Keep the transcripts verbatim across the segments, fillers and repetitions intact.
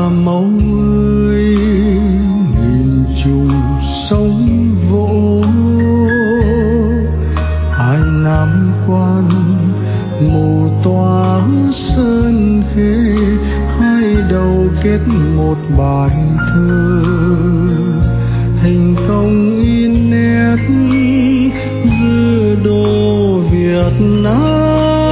Mẫu ơi, nghìn trùng sóng vỗ, hai nam quan mù tỏa sơn khê, hai đầu kết một bài thơ, hình công in nét dư đô Việt Nam.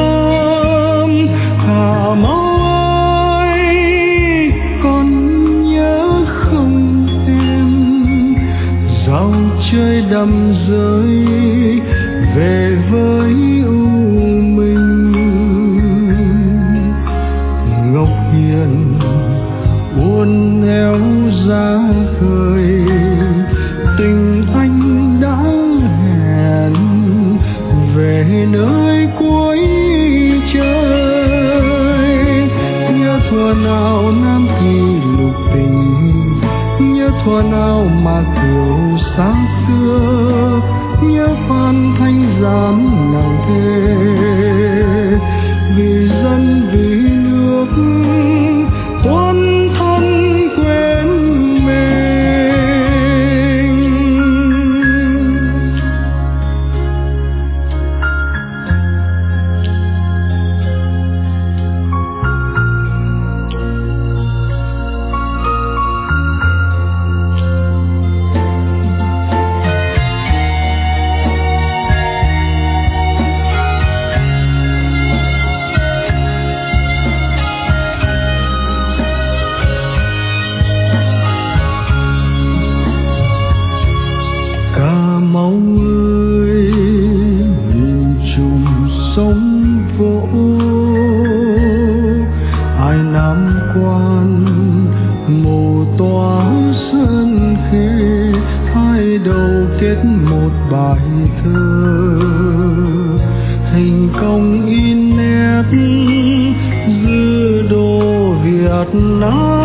Hà Mẫu ơi, con nhớ không em, dạo chơi đầm rơi về với u minh. Ngọc Hiền uốn éo ra khơi, tình anh đã hẹn về nơi cuối trời. Nhớ thuở nào Nam Kỳ lục tình, nhớ thuở nào mà Kiều xa xưa, nhớ Phan Thanh Giám nàng thề vì dân vì nước tuôn thân quên mình. Cà Mau ơi, nghìn trùng sóng vỗ, ai nam quan mù tỏa sơn khê, hai đầu kết một bài thơ, hình công in nét dư đô Việt Nam.